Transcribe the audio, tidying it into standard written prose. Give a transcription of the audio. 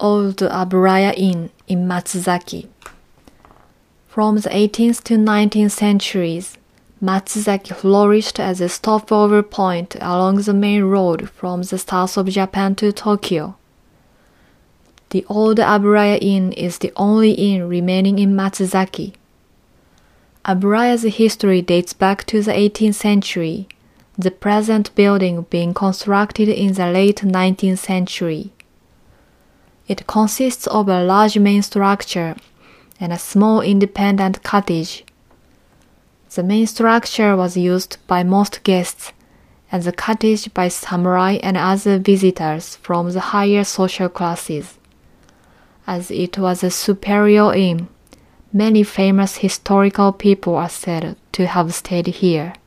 Old Aburaya Inn in Matsuzaki. From the 18th to 19th centuries, Matsuzaki flourished as a stopover point along the main road from the south of Japan to Tokyo. The Old Aburaya Inn is the only inn remaining in Matsuzaki. Aburaya's history dates back to the 18th century, the present building being constructed in the late 19th century. It consists of a large main structure and a small independent cottage. The main structure was used by most guests, and the cottage by samurai and other visitors from the higher social classes. As it was a superior inn, many famous historical people are said to have stayed here.